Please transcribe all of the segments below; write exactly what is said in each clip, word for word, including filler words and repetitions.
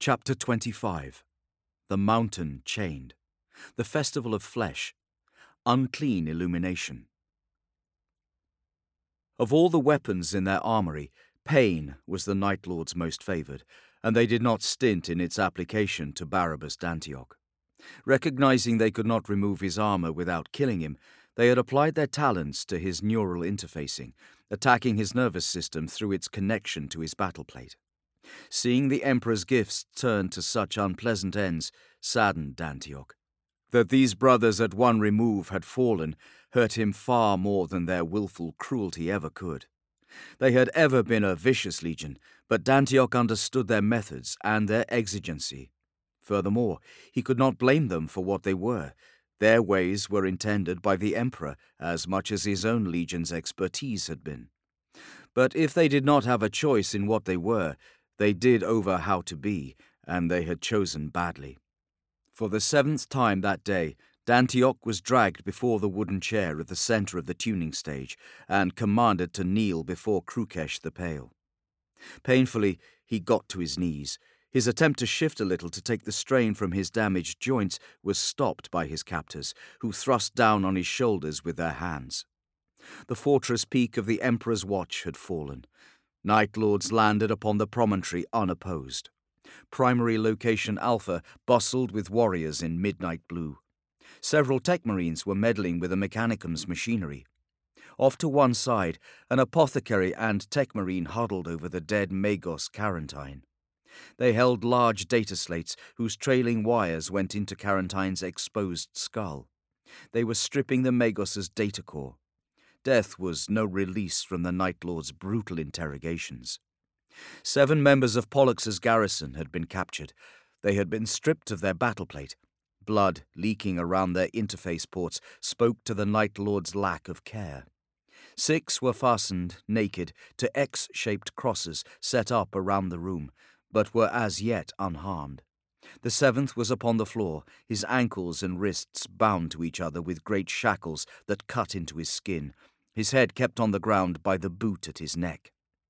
Chapter twenty-five. The Mountain Chained. The Festival of Flesh. Unclean Illumination. Of all the weapons in their armory, pain was the Night Lord's most favoured, and they did not stint in its application to Barabbas d'Antioch. Recognizing they could not remove his armour without killing him, they had applied their talents to his neural interfacing, attacking his nervous system through its connection to his battle plate. Seeing the Emperor's gifts turn to such unpleasant ends saddened D'Antioch. That these brothers at one remove had fallen hurt him far more than their wilful cruelty ever could. They had ever been a vicious legion, but D'Antioch understood their methods and their exigency. Furthermore, he could not blame them for what they were. Their ways were intended by the Emperor as much as his own legion's expertise had been. But if they did not have a choice in what they were, they did over how to be, and they had chosen badly. For the seventh time that day, D'Antioch was dragged before the wooden chair at the centre of the tuning stage and commanded to kneel before Krukesh the Pale. Painfully, he got to his knees. His attempt to shift a little to take the strain from his damaged joints was stopped by his captors, who thrust down on his shoulders with their hands. The fortress peak of the Emperor's watch had fallen. Night Lords landed upon the promontory unopposed. Primary Location Alpha bustled with warriors in midnight blue. Several Techmarines were meddling with the Mechanicum's machinery. Off to one side, an apothecary and Techmarine huddled over the dead Magos Carantine. They held large data slates whose trailing wires went into Carantine's exposed skull. They were stripping the Magos's data core. Death was no release from the Night Lord's brutal interrogations. Seven members of Pollux's garrison had been captured. They had been stripped of their battle plate. Blood leaking around their interface ports spoke to the Night Lord's lack of care. Six were fastened, naked, to X-shaped crosses set up around the room, but were as yet unharmed. The seventh was upon the floor, his ankles and wrists bound to each other with great shackles that cut into his skin, his head kept on the ground by the boot at his neck.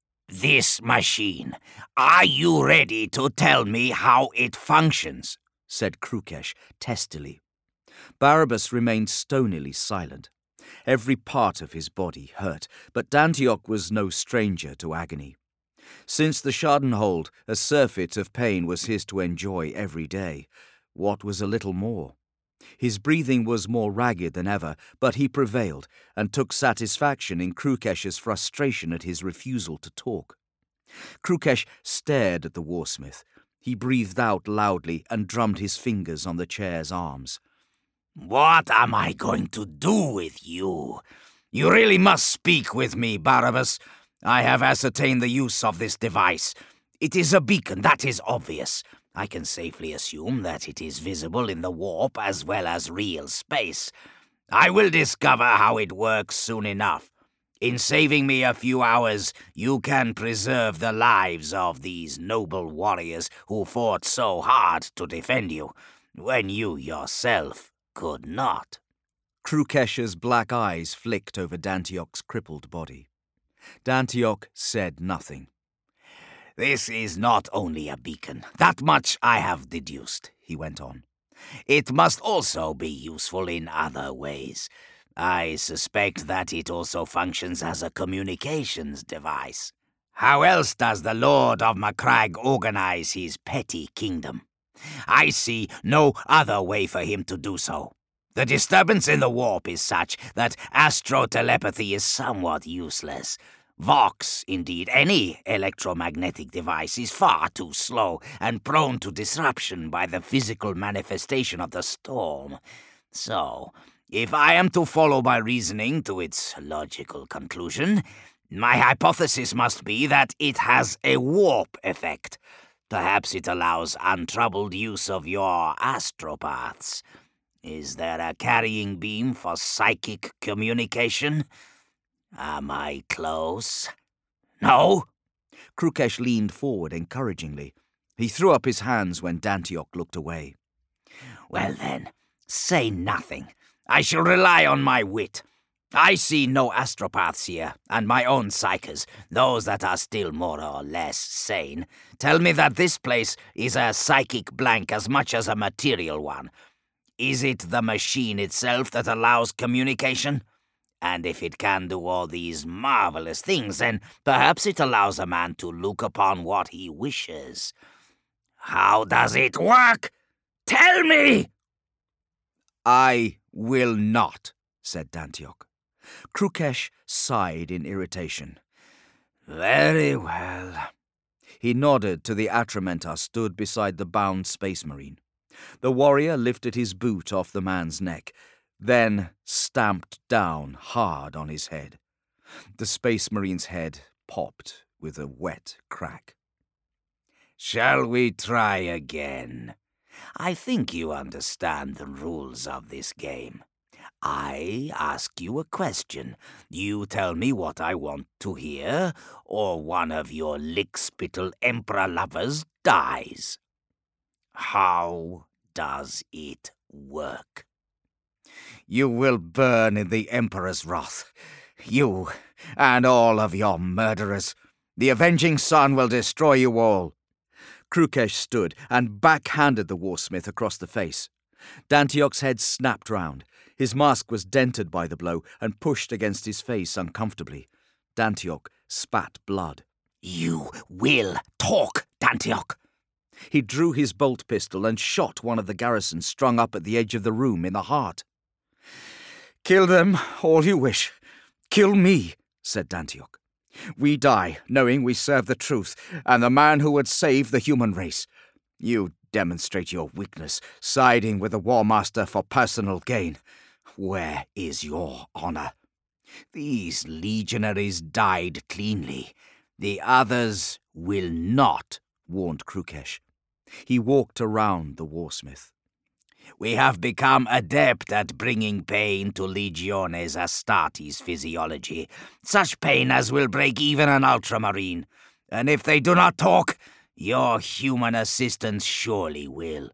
"This machine, are you ready to tell me how it functions?" said Krukesh testily. Barabbas remained stonily silent. Every part of his body hurt, but D'Antioch was no stranger to agony. Since the Schadenhold, a surfeit of pain was his to enjoy every day. What was a little more? His breathing was more ragged than ever, but he prevailed, and took satisfaction in Krukesh's frustration at his refusal to talk. Krukesh stared at the warsmith. He breathed out loudly and drummed his fingers on the chair's arms. "What am I going to do with you? You really must speak with me, Barabbas. I have ascertained the use of this device. It is a beacon, that is obvious. I can safely assume that it is visible in the warp as well as real space. I will discover how it works soon enough. In saving me a few hours, you can preserve the lives of these noble warriors who fought so hard to defend you, when you yourself could not." Krukesh's black eyes flicked over D'Antioch's crippled body. D'Antioch said nothing. "This is not only a beacon. That much I have deduced," he went on. "It must also be useful in other ways. I suspect that it also functions as a communications device. How else does the Lord of Macragge organize his petty kingdom? I see no other way for him to do so. The disturbance in the warp is such that astro-telepathy is somewhat useless. Vox, indeed, any electromagnetic device is far too slow and prone to disruption by the physical manifestation of the storm. So, if I am to follow my reasoning to its logical conclusion, my hypothesis must be that it has a warp effect. Perhaps it allows untroubled use of your astropaths. Is there a carrying beam for psychic communication? Am I close? No?" Krukesh leaned forward encouragingly. He threw up his hands when D'Antioch looked away. "Well then, say nothing. I shall rely on my wit. I see no astropaths here, and my own psychers, those that are still more or less sane, tell me that this place is a psychic blank as much as a material one. Is it the machine itself that allows communication? And if it can do all these marvelous things, then perhaps it allows a man to look upon what he wishes. How does it work? Tell me! I will not, said Dantiok. Krukesh sighed in irritation. Very well. He nodded to the Atramentar stood beside the bound space marine. The warrior lifted his boot off the man's neck, then stamped down hard on his head. The space marine's head popped with a wet crack. Shall we try again? I think you understand the rules of this game. I ask you a question. You tell me what I want to hear, or one of your lickspittle emperor lovers dies. How does it work? You will burn in the Emperor's wrath. You and all of your murderers. The avenging sun will destroy you all. Krukesh stood and backhanded the warsmith across the face. Dantiok's head snapped round. His mask was dented by the blow and pushed against his face uncomfortably. Dantiok spat blood. You will talk, Dantiok. He drew his bolt pistol and shot one of the garrison strung up at the edge of the room in the heart. Kill them all you wish. Kill me, said Dantiok. We die, knowing we serve the truth and the man who would save the human race. You demonstrate your weakness, siding with the War Master for personal gain. Where is your honor? These legionaries died cleanly. The others will not, warned Krukesh. He walked around the warsmith. We have become adept at bringing pain to Legiones Astartes' physiology, such pain as will break even an ultramarine. And if they do not talk, your human assistants surely will.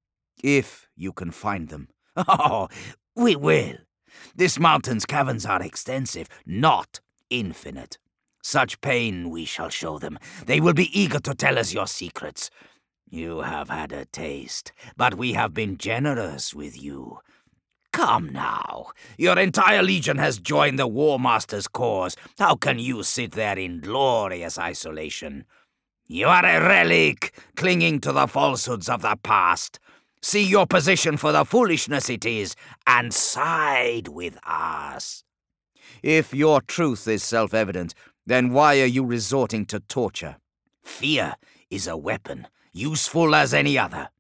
If you can find them. Oh, we will. This mountain's caverns are extensive, not infinite. Such pain we shall show them. They will be eager to tell us your secrets. You have had a taste, but we have been generous with you. Come now. Your entire legion has joined the War Master's cause. How can you sit there in glorious isolation? You are a relic, clinging to the falsehoods of the past. See your position for the foolishness it is, and side with us. If your truth is self-evident, then why are you resorting to torture? Fear is a weapon, useful as any other.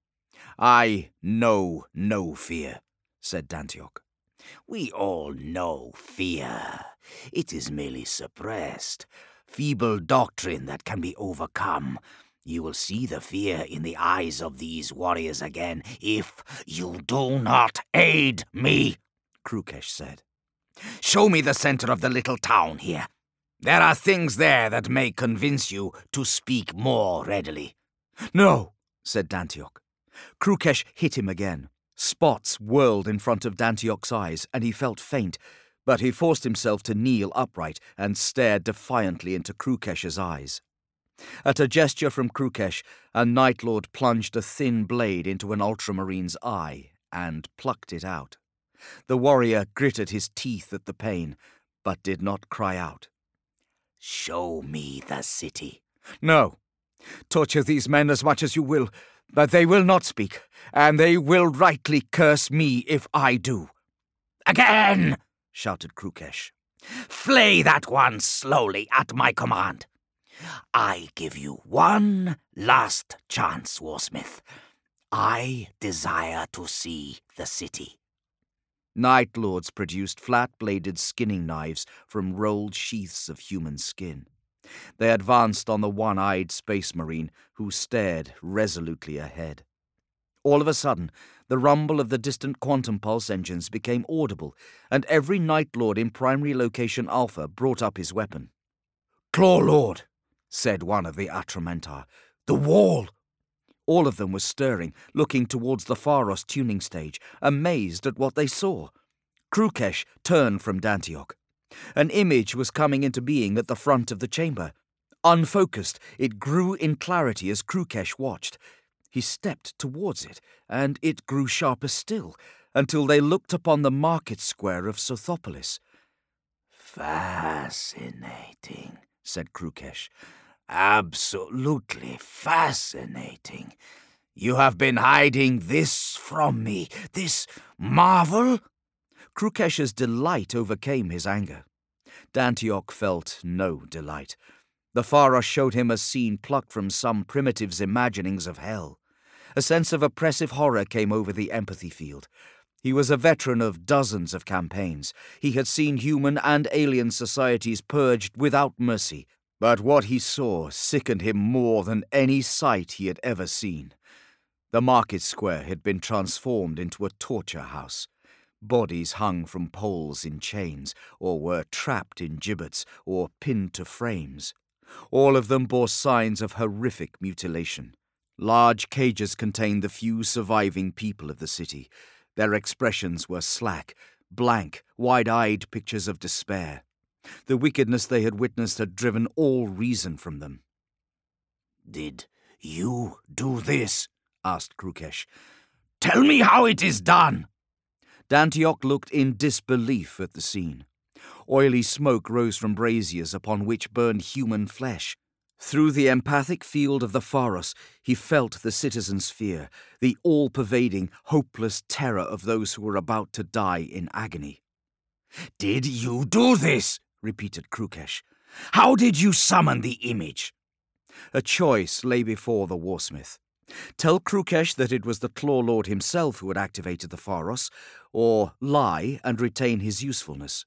I know no fear, said Dantiok. We all know fear. It is merely suppressed. Feeble doctrine that can be overcome. You will see the fear in the eyes of these warriors again if you do not aid me, Krukesh said. Show me the center of the little town here. There are things there that may convince you to speak more readily. No, said Dantiok. Krukesh hit him again. Spots whirled in front of Dantiok's eyes, and he felt faint, but he forced himself to kneel upright and stared defiantly into Krukesh's eyes. At a gesture from Krukesh, a Night Lord plunged a thin blade into an ultramarine's eye and plucked it out. The warrior gritted his teeth at the pain, but did not cry out. Show me the city. No. Torture these men as much as you will, but they will not speak, and they will rightly curse me if I do. Again, shouted Krukesh. Flay that one slowly at my command. I give you one last chance, Warsmith. I desire to see the city. Night Lords produced flat-bladed skinning knives from rolled sheaths of human skin. They advanced on the one-eyed space marine, who stared resolutely ahead. All of a sudden, the rumble of the distant quantum pulse engines became audible, and every Night Lord in primary location Alpha brought up his weapon. Claw Lord, said one of the Atramentar. The wall! All of them were stirring, looking towards the Pharos tuning stage, amazed at what they saw. Krukesh turned from Dantiok. An image was coming into being at the front of the chamber. Unfocused, it grew in clarity as Krukesh watched. He stepped towards it, and it grew sharper still, until they looked upon the market square of Sothopolis. "Fascinating," said Krukesh. "Absolutely fascinating. You have been hiding this from me, this marvel?" Krukesh's delight overcame his anger. Dantiok felt no delight. The Pharos showed him a scene plucked from some primitive's imaginings of hell. A sense of oppressive horror came over the empathy field. He was a veteran of dozens of campaigns. He had seen human and alien societies purged without mercy, but what he saw sickened him more than any sight he had ever seen. The market square had been transformed into a torture house. Bodies hung from poles in chains, or were trapped in gibbets, or pinned to frames. All of them bore signs of horrific mutilation. Large cages contained the few surviving people of the city. Their expressions were slack, blank, wide-eyed pictures of despair. The wickedness they had witnessed had driven all reason from them. "Did you do this?" asked Krukesh. "Tell me how it is done." Dantiok looked in disbelief at the scene. Oily smoke rose from braziers upon which burned human flesh. Through the empathic field of the Pharos, he felt the citizens' fear, the all-pervading, hopeless terror of those who were about to die in agony. "Did you do this?" repeated Krukesh. "How did you summon the image?" A choice lay before the warsmith. Tell Krukesh that it was the Claw Lord himself who had activated the Pharos, or lie and retain his usefulness.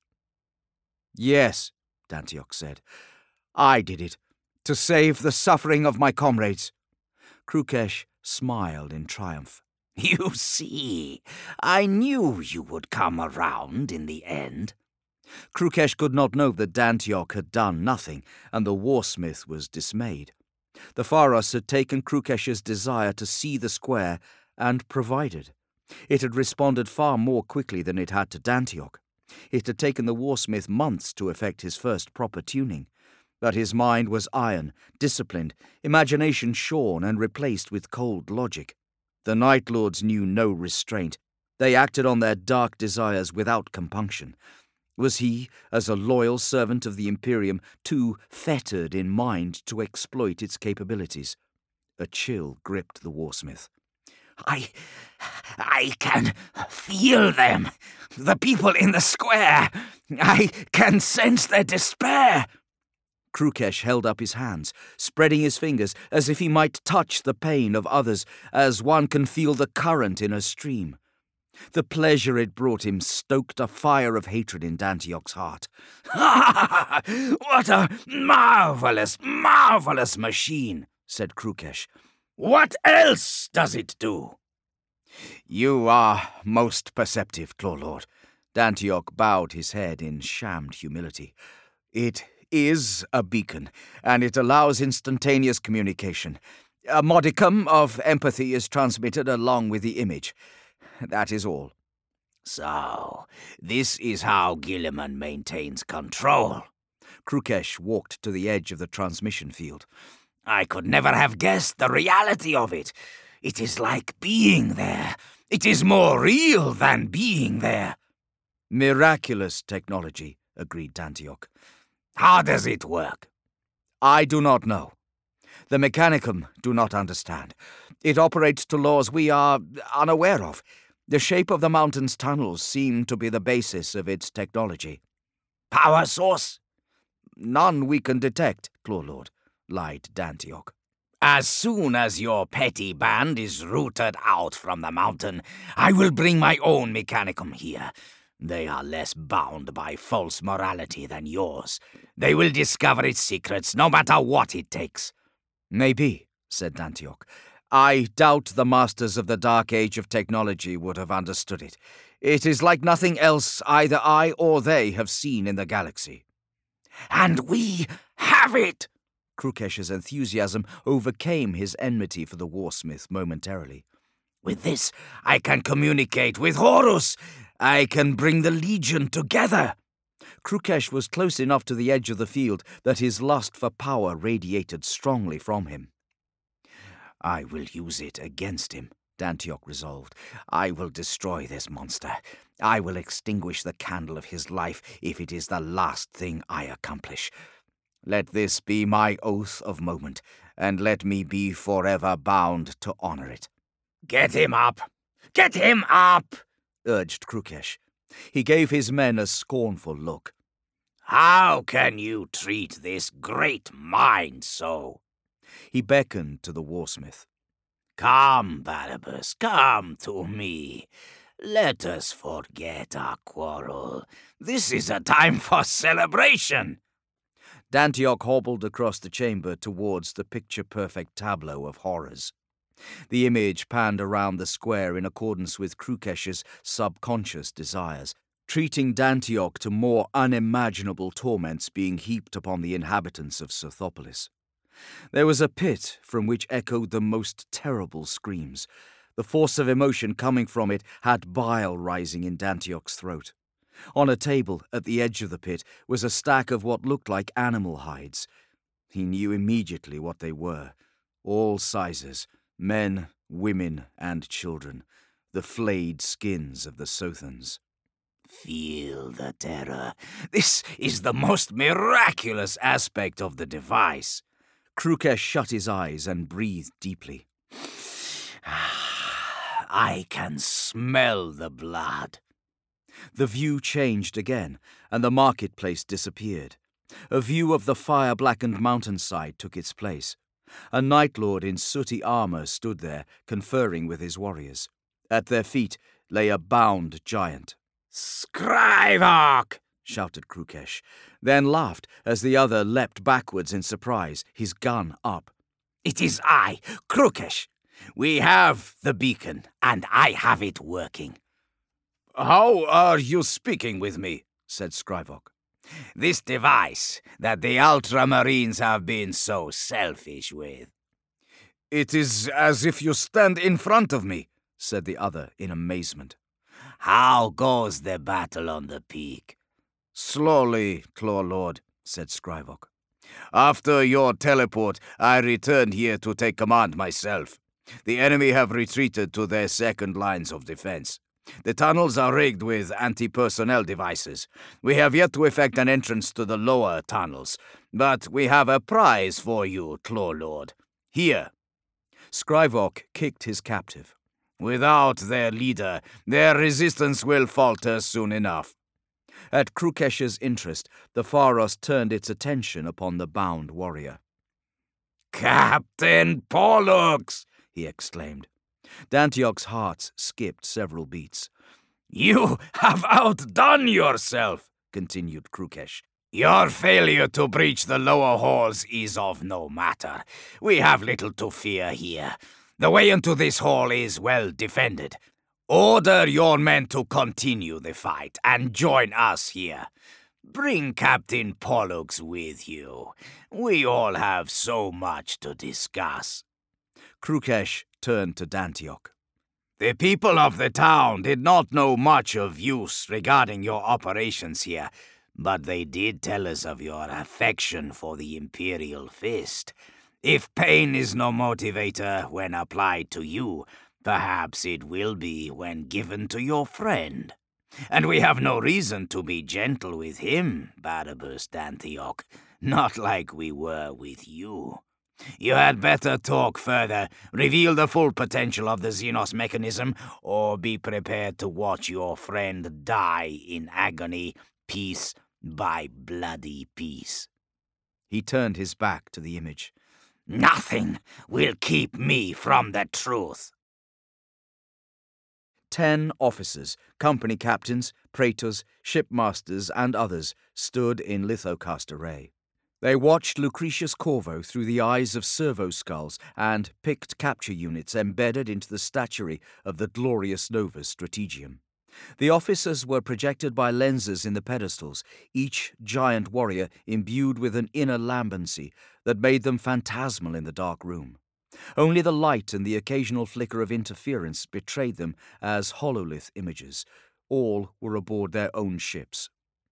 "Yes," Dantiok said. "I did it, to save the suffering of my comrades." Krukesh smiled in triumph. "You see, I knew you would come around in the end." Krukesh could not know that Dantiok had done nothing, and the warsmith was dismayed. The Pharos had taken Krukesh's desire to see the square and provided. It had responded far more quickly than it had to Dantiok. It had taken the warsmith months to effect his first proper tuning. But his mind was iron, disciplined, imagination shorn and replaced with cold logic. The Night Lords knew no restraint. They acted on their dark desires without compunction. Was he, as a loyal servant of the Imperium, too fettered in mind to exploit its capabilities? A chill gripped the warsmith. I... I can feel them. The people in the square. I can sense their despair. Krukesh held up his hands, spreading his fingers as if he might touch the pain of others, as one can feel the current in a stream. The pleasure it brought him stoked a fire of hatred in Dantiok's heart. "Ha! What a marvelous, marvelous machine," said Krukesh. "What else does it do?" "You are most perceptive, Claw Lord." Dantiok bowed his head in shammed humility. "It is a beacon, and it allows instantaneous communication. A modicum of empathy is transmitted along with the image. That is all." "So, this is how Guilliman maintains control." Krukesh walked to the edge of the transmission field. "I could never have guessed the reality of it. It is like being there. It is more real than being there." "Miraculous technology," agreed Dantiok. "How does it work?" "I do not know. The Mechanicum do not understand. It operates to laws we are unaware of. The shape of the mountain's tunnels seem to be the basis of its technology." "Power source?" "None we can detect, Claw Lord," lied Dantiok. "As soon as your petty band is rooted out from the mountain, I will bring my own Mechanicum here. They are less bound by false morality than yours. They will discover its secrets, no matter what it takes." "Maybe," said Dantiok. "I doubt the masters of the Dark Age of technology would have understood it. It is like nothing else either I or they have seen in the galaxy." "And we have it!" Krukesh's enthusiasm overcame his enmity for the warsmith momentarily. "With this, I can communicate with Horus, I can bring the Legion together. Krukesh was close enough to the edge of the field that his lust for power radiated strongly from him. I will use it against him, Dantiok resolved. I will destroy this monster. I will extinguish the candle of his life if it is the last thing I accomplish. Let this be my oath of moment, and let me be forever bound to honor it. Get him up! Get him up! Urged Krukesh. He gave his men a scornful look. How can you treat this great mind so? He beckoned to the warsmith. Come, Barabbas, come to me. Let us forget our quarrel. This is a time for celebration. Dantiok hobbled across the chamber towards the picture-perfect tableau of horrors. The image panned around the square in accordance with Krukesh's subconscious desires, treating Dantiok to more unimaginable torments being heaped upon the inhabitants of Sothopolis. There was a pit from which echoed the most terrible screams. The force of emotion coming from it had bile rising in Dantiok's throat. On a table at the edge of the pit was a stack of what looked like animal hides. He knew immediately what they were. All sizes, men, women, and children, the flayed skins of the Sothans. Feel the terror. This is the most miraculous aspect of the device. Krukesh shut his eyes and breathed deeply. I can smell the blood. The view changed again, and the marketplace disappeared. A view of the fire-blackened mountainside took its place. A Night Lord in sooty armor stood there, conferring with his warriors. At their feet lay a bound giant. Scriveok! Shouted Krukesh, then laughed as the other leapt backwards in surprise, his gun up. It is I, Krukesh. We have the beacon, and I have it working. How are you speaking with me? Said Scriveok. This device that the Ultramarines have been so selfish with. It is as if you stand in front of me, said the other in amazement. How goes the battle on the peak? Slowly, Claw Lord, said Scriveok. After your teleport, I returned here to take command myself. The enemy have retreated to their second lines of defense. The tunnels are rigged with anti-personnel devices. We have yet to effect an entrance to the lower tunnels, but we have a prize for you, Claw Lord. Here. Scriveok kicked his captive. Without their leader, their resistance will falter soon enough. At Krukesh's interest, the Pharos turned its attention upon the bound warrior. Captain Pollux! He exclaimed. Dantiok's heart skipped several beats. You have outdone yourself, continued Krukesh. Your failure to breach the lower halls is of no matter. We have little to fear here. The way into this hall is well defended. Order your men to continue the fight and join us here. Bring Captain Pollux with you. We all have so much to discuss. Krukesh turned to Dantiok. The people of the town did not know much of use regarding your operations here, but they did tell us of your affection for the Imperial Fist. If pain is no motivator when applied to you, perhaps it will be when given to your friend. And we have no reason to be gentle with him, Barabbas Dantiok, not like we were with you. You had better talk further, reveal the full potential of the Xenos mechanism, or be prepared to watch your friend die in agony, piece by bloody piece. He turned his back to the image. Nothing will keep me from the truth. Ten officers, company captains, praetors, shipmasters, and others stood in lithocast array. They watched Lucretius Corvo through the eyes of servo skulls and picked capture units embedded into the statuary of the glorious Novus Strategium. The officers were projected by lenses in the pedestals, each giant warrior imbued with an inner lambency that made them phantasmal in the dark room. Only the light and the occasional flicker of interference betrayed them as hololith images, All were aboard their own ships.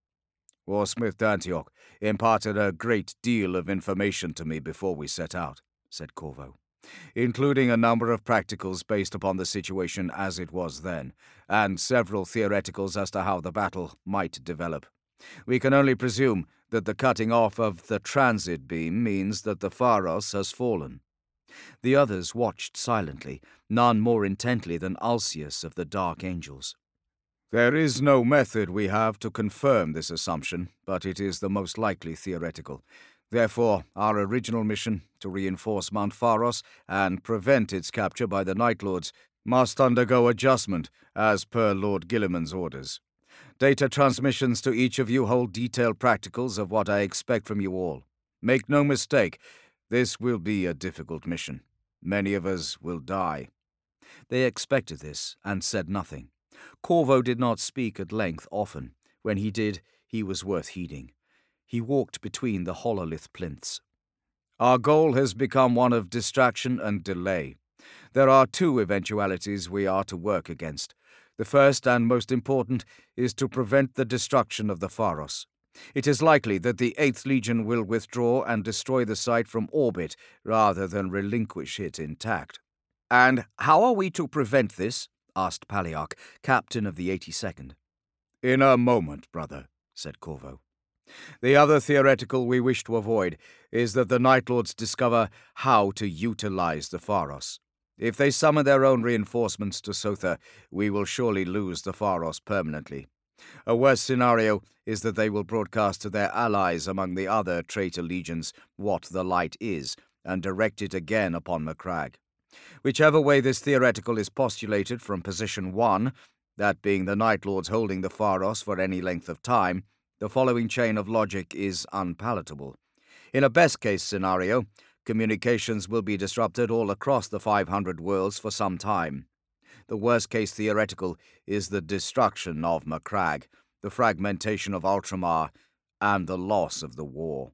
Warsmith Dantioch imparted a great deal of information to me before we set out, said Corvo, including a number of practicals based upon the situation as it was then, and several theoreticals as to how the battle might develop. We can only presume that the cutting off of the transit beam means that the Pharos has fallen. The others watched silently, none more intently than Alcius of the Dark Angels. There is no method we have to confirm this assumption, but it is the most likely theoretical. Therefore, our original mission, to reinforce Mount Pharos and prevent its capture by the Night Lords, must undergo adjustment as per Lord Guilliman's orders. Data transmissions to each of you hold detailed practicals of what I expect from you all. Make no mistake, this will be a difficult mission. Many of us will die. They expected this and said nothing. Corvo did not speak at length often. When he did, he was worth heeding. He walked between the hololith plinths. Our goal has become one of distraction and delay. There are two eventualities we are to work against. The first and most important is to prevent the destruction of the Pharos. It is likely that the Eighth Legion will withdraw and destroy the site from orbit rather than relinquish it intact. And how are we to prevent this? Asked Paliarch, captain of the eighty-second. In a moment, brother, said Corvo. The other theoretical we wish to avoid is that the Night Lords discover how to utilize the Pharos. If they summon their own reinforcements to Sotha, we will surely lose the Pharos permanently. A worse scenario is that they will broadcast to their allies among the other traitor legions what the light is, and direct it again upon Macragge. Whichever way this theoretical is postulated from position one, that being the Night Lords holding the Pharos for any length of time, the following chain of logic is unpalatable. In a best-case scenario, communications will be disrupted all across the five hundred worlds for some time. The worst-case theoretical is the destruction of Macragge, the fragmentation of Ultramar, and the loss of the war.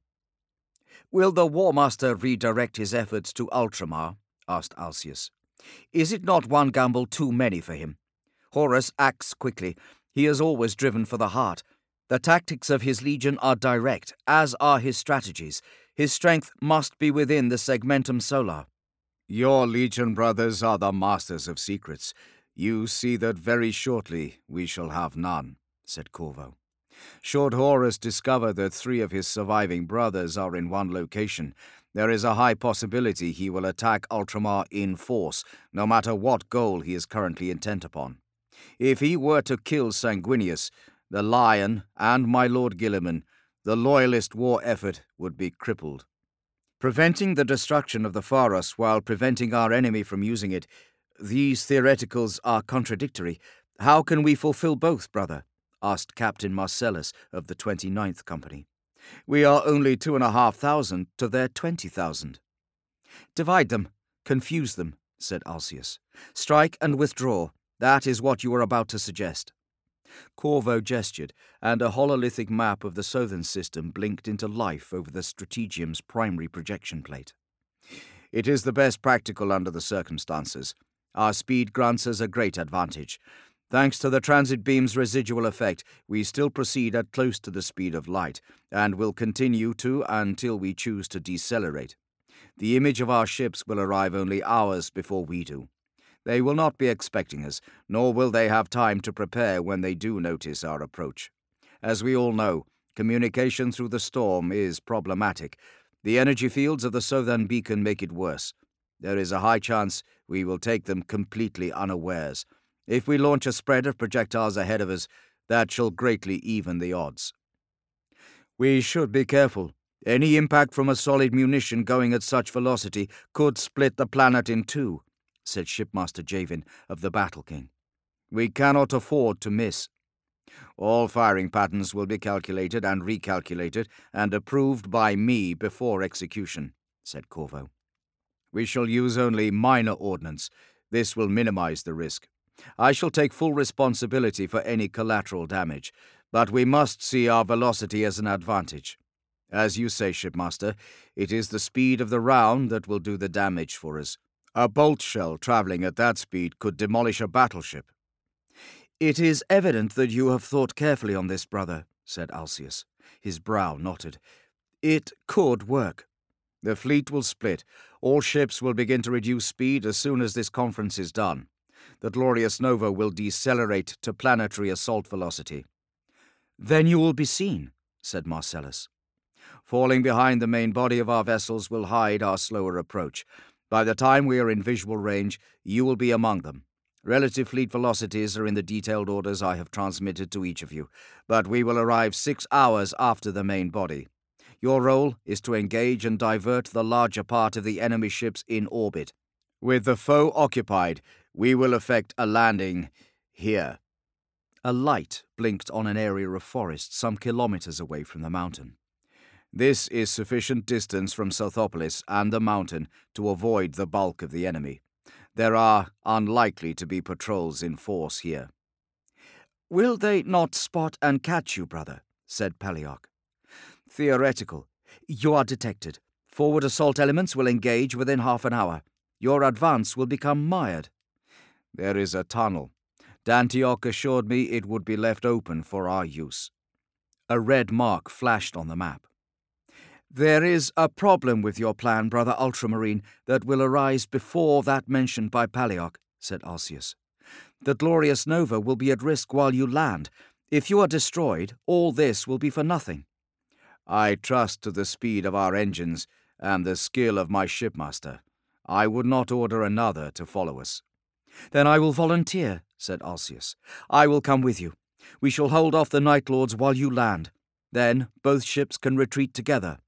Will the War Master redirect his efforts to Ultramar? Asked Alcius. Is it not one gamble too many for him? Horus acts quickly. He is always driven for the heart. The tactics of his legion are direct, as are his strategies. His strength must be within the Segmentum Solar. Your legion brothers are the masters of secrets. You see that very shortly we shall have none, said Corvo. Should Horus discover that three of his surviving brothers are in one location, there is a high possibility he will attack Ultramar in force, no matter what goal he is currently intent upon. If he were to kill Sanguinius, the Lion, and my Lord Guilliman, the Loyalist war effort would be crippled. Preventing the destruction of the Pharos while preventing our enemy from using it, these theoreticals are contradictory. How can we fulfill both, brother? Asked Captain Marcellus of the twenty-ninth Company. We are only two and a half thousand to their twenty thousand. Divide them, confuse them, said Alcius. Strike and withdraw. That is what you were about to suggest. Corvo gestured, and a hololithic map of the Southern system blinked into life over the Strategium's primary projection plate. It is the best practical under the circumstances. Our speed grants us a great advantage. Thanks to the transit beam's residual effect, we still proceed at close to the speed of light, and will continue to until we choose to decelerate. The image of our ships will arrive only hours before we do. They will not be expecting us, nor will they have time to prepare when they do notice our approach. As we all know, communication through the storm is problematic. The energy fields of the southern beacon make it worse. There is a high chance we will take them completely unawares. If we launch a spread of projectiles ahead of us, that shall greatly even the odds. We should be careful. Any impact from a solid munition going at such velocity could split the planet in two, said Shipmaster Javin of the Battle King. We cannot afford to miss. All firing patterns will be calculated and recalculated and approved by me before execution, said Corvo. We shall use only minor ordnance. This will minimize the risk. I shall take full responsibility for any collateral damage, but we must see our velocity as an advantage. As you say, Shipmaster, it is the speed of the round that will do the damage for us. A bolt shell traveling at that speed could demolish a battleship. "It is evident that you have thought carefully on this, brother," said Alcius. His brow knotted. "It could work. The fleet will split. All ships will begin to reduce speed as soon as this conference is done. The Glorious Nova will decelerate to planetary assault velocity." "Then you will be seen," said Marcellus. "Falling behind the main body of our vessels will hide our slower approach. By the time we are in visual range, you will be among them. Relative fleet velocities are in the detailed orders I have transmitted to each of you, but we will arrive six hours after the main body. Your role is to engage and divert the larger part of the enemy ships in orbit. With the foe occupied, we will effect a landing here." A light blinked on an area of forest some kilometers away from the mountain. "This is sufficient distance from Southopolis and the mountain to avoid the bulk of the enemy. There are unlikely to be patrols in force here." "Will they not spot and catch you, brother?" said Palaiolog. "Theoretical. You are detected. Forward assault elements will engage within half an hour. Your advance will become mired." "There is a tunnel. Dantioch assured me it would be left open for our use." A red mark flashed on the map. "There is a problem with your plan, brother Ultramarine, that will arise before that mentioned by Palaiolog," said Alcius. "The Glorious Nova will be at risk while you land. If you are destroyed, all this will be for nothing." "I trust to the speed of our engines and the skill of my shipmaster. I would not order another to follow us." "Then I will volunteer," said Alcius. "I will come with you. We shall hold off the Night Lords while you land. Then both ships can retreat together."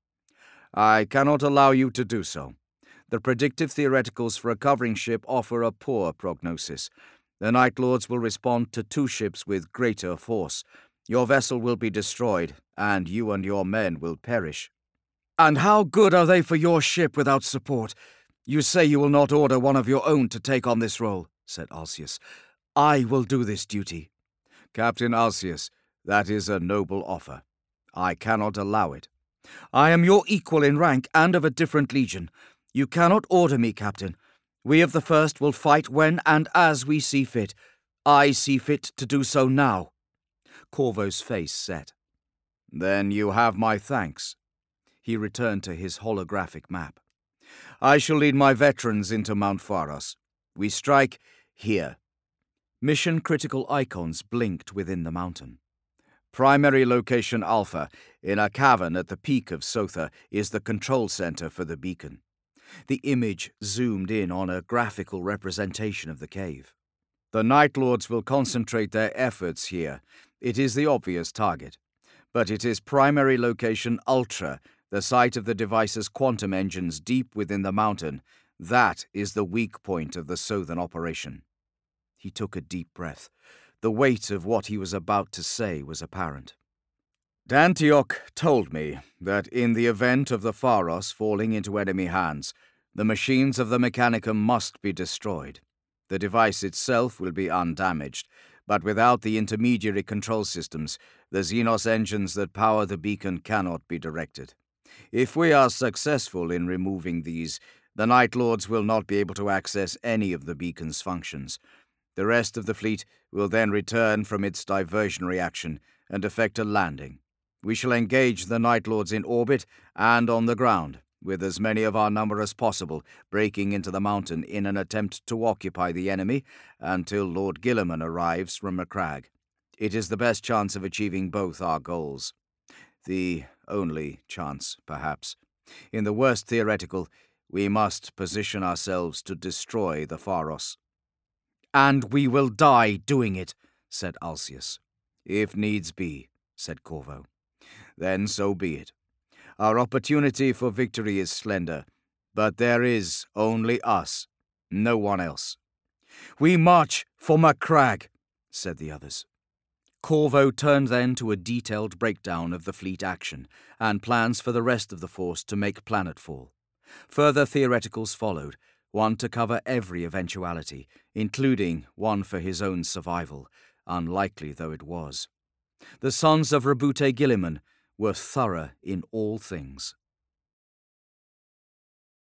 "I cannot allow you to do so. The predictive theoreticals for a covering ship offer a poor prognosis. The Night Lords will respond to two ships with greater force. Your vessel will be destroyed, and you and your men will perish." "And how good are they for your ship without support? You say you will not order one of your own to take on this role," said Alcius. "I will do this duty." "Captain Alcius, that is a noble offer. I cannot allow it." "I am your equal in rank and of a different legion. You cannot order me, Captain. We of the First will fight when and as we see fit. I see fit to do so now." Corvo's face set. "Then you have my thanks." He returned to his holographic map. "I shall lead my veterans into Mount Pharos. We strike here." Mission-critical icons blinked within the mountain. "Primary location Alpha, in a cavern at the peak of Sotha, is the control center for the beacon." The image zoomed in on a graphical representation of the cave. "The Night Lords will concentrate their efforts here. It is the obvious target. But it is primary location Ultra, the site of the device's quantum engines deep within the mountain. That is the weak point of the Southern operation." He took a deep breath. The weight of what he was about to say was apparent. "Dantioch told me that in the event of the Pharos falling into enemy hands, the machines of the Mechanicum must be destroyed. The device itself will be undamaged, but without the intermediary control systems, the Xenos engines that power the beacon cannot be directed. If we are successful in removing these, the Night Lords will not be able to access any of the beacon's functions. The rest of the fleet will then return from its diversionary action and effect a landing. We shall engage the Night Lords in orbit and on the ground, with as many of our number as possible, breaking into the mountain in an attempt to occupy the enemy until Lord Guilliman arrives from Macragge. It is the best chance of achieving both our goals. The only chance, perhaps. In the worst theoretical, we must position ourselves to destroy the Pharos." "And we will die doing it," said Alcius. "If needs be," said Corvo. "Then so be it. Our opportunity for victory is slender, but there is only us, no one else." "We march for Macragge," said the others. Corvo turned then to a detailed breakdown of the fleet action and plans for the rest of the force to make planetfall. Further theoreticals followed, one to cover every eventuality, including one for his own survival, unlikely though it was. The sons of Rabute Guilliman were thorough in all things.